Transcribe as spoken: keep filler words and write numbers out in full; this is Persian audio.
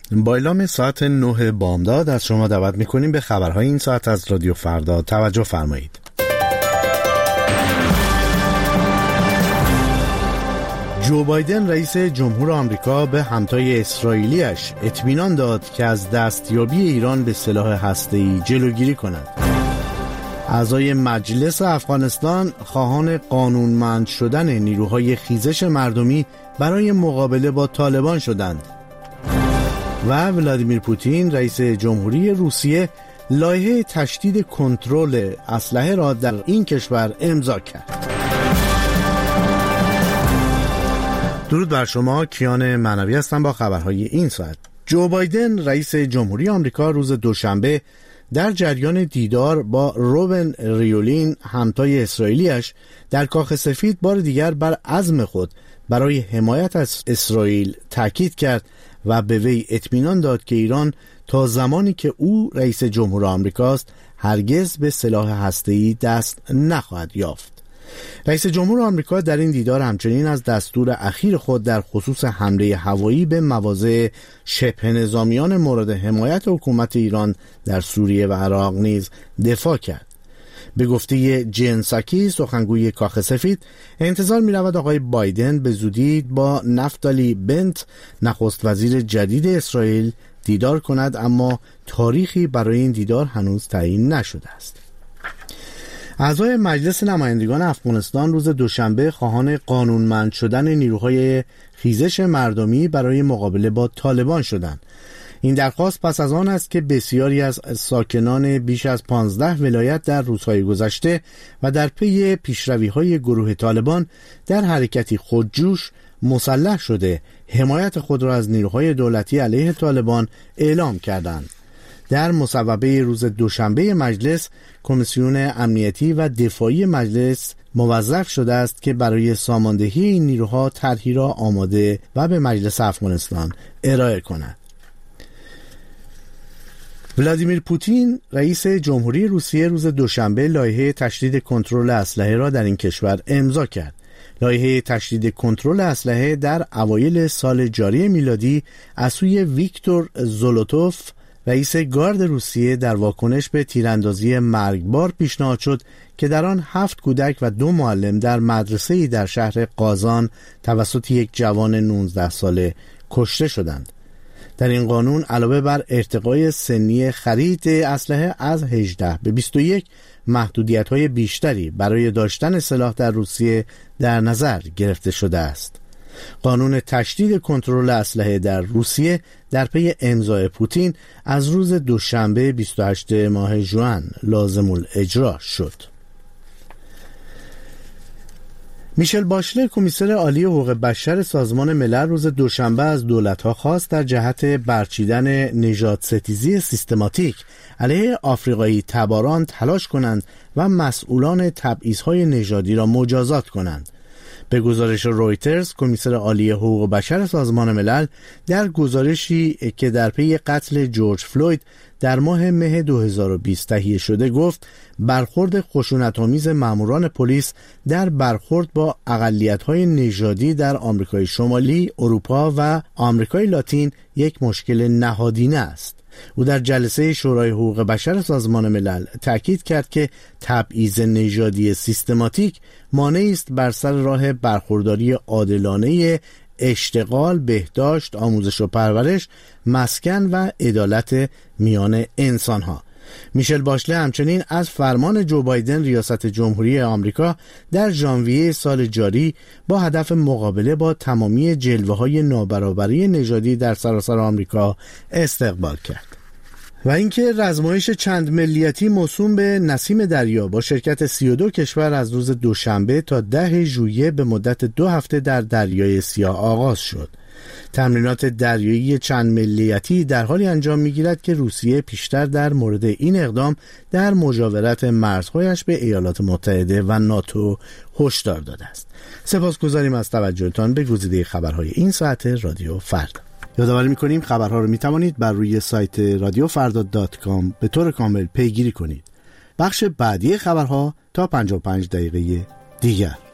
با اعلام ساعت نه بامداد از شما دعوت می‌کنیم به خبرهای این ساعت از رادیو فردا توجه فرمایید. جو بایدن رئیس جمهور آمریکا به همتای اسرائیلیش اطمینان داد که از دستیابی ایران به سلاح هسته‌ای جلوگیری کند. اعضای مجلس افغانستان خواهان قانونمند شدن نیروهای خیزش مردمی برای مقابله با طالبان شدند و ولادیمیر پوتین رئیس جمهوری روسیه لایحه تشدید کنترل اسلحه را در این کشور امضا کرد. درود بر شما، کیان معنوی هستم با خبرهای این ساعت. جو بایدن رئیس جمهوری آمریکا روز دوشنبه در جریان دیدار با روبن ریولین همتای اسرائیلیش در کاخ سفید بار دیگر بر عزم خود برای حمایت از اسرائیل تاکید کرد و به وی اطمینان داد که ایران تا زمانی که او رئیس جمهور آمریکاست هرگز به سلاح هسته‌ای دست نخواهد یافت. رئیس جمهور آمریکا در این دیدار همچنین از دستور اخیر خود در خصوص حمله هوایی به مواضع شبه نظامیان مورد حمایت حکومت ایران در سوریه و عراق نیز دفاع کرد. به گفته جن ساکی سخنگوی کاخ سفید، انتظار می رود آقای بایدن به زودی با نفتالی بنت نخست وزیر جدید اسرائیل دیدار کند، اما تاریخی برای این دیدار هنوز تعیین نشده است. اعضای مجلس نمایندگان افغانستان روز دوشنبه خواهان قانونمند شدن نیروهای خیزش مردمی برای مقابله با طالبان شدند. این درخواست پس از آن است که بسیاری از ساکنان بیش از پانزده ولایت در روزهای گذشته و در پی پیشروی‌های گروه طالبان در حرکتی خودجوش مسلح شده حمایت خود را از نیروهای دولتی علیه طالبان اعلام کردند. در مصوبه روز دوشنبه مجلس، کمیسیون امنیتی و دفاعی مجلس موظف شده است که برای ساماندهی این نیروها طرحی را آماده و به مجلس افغانستان ارائه کند. ولادیمیر پوتین رئیس جمهوری روسیه روز دوشنبه لایحه تشدید کنترل اسلحه را در این کشور امضا کرد. لایحه تشدید کنترل اسلحه در اوایل سال جاری میلادی از سوی ویکتور زولوتوف رئیس گارد روسیه در واکنش به تیراندازی مرگبار پیشنهاد شد که در آن هفت کودک و دو معلم در مدرسه‌ای در شهر قازان توسط یک جوان نوزده ساله کشته شدند. در این قانون علاوه بر ارتقای سنی خرید اسلحه از هجده به بیست و یک محدودیت‌های بیشتری برای داشتن سلاح در روسیه در نظر گرفته شده است. قانون تشدید کنترل اسلحه در روسیه در پی امضای پوتین از روز دوشنبه بیست و هشتم ماه ژوئن لازم الاجرا شد. میشل باشله کمیسر عالی حقوق بشر سازمان ملل روز دوشنبه از دولت‌ها خواست در جهت برچیدن نژاد ستیزی سیستماتیک علیه آفریقایی تباران تلاش کنند و مسئولان تبعیض‌های نژادی را مجازات کنند. به گزارش رویترز، کمیسر عالی حقوق بشر سازمان ملل در گزارشی که در پی قتل جورج فلوید در ماه مه دو هزار و بیست تهیه شده گفت برخورد خشونت‌آمیز ماموران پلیس در برخورد با اقلیت‌های نژادی در آمریکای شمالی، اروپا و آمریکای لاتین یک مشکل نهادینه است. او در جلسه شورای حقوق بشر سازمان ملل تاکید کرد که تبعیض نژادی سیستماتیک مانعی است بر سر راه برخورداری عادلانه اشتغال، بهداشت، آموزش و پرورش، مسکن و عدالت میان انسانها. میشل باشله همچنین از فرمان جو بایدن ریاست جمهوری آمریکا در ژانویه سال جاری با هدف مقابله با تمامی جلوه‌های نابرابری نژادی در سراسر آمریکا استقبال کرد. و اینکه رزمایش چند ملیتی موسوم به نسیم دریا با شرکت سی و دو کشور از روز دوشنبه تا ده ژوئیه به مدت دو هفته در دریای سیاه آغاز شد. تمرینات دریایی چند ملیتی در حالی انجام می‌گیرد که روسیه پیشتر در مورد این اقدام در مجاورت مرزهایش به ایالات متحده و ناتو هشدار داده است. سپاسگزاریم از توجهتان به گزیده خبرهای این ساعت رادیو فردا. یادآوری می‌کنیم خبرها رو می‌توانید بر روی سایت رادیو فردا دات کام به طور کامل پیگیری کنید. بخش بعدی خبرها تا پنجاه و پنج دقیقه دیگر.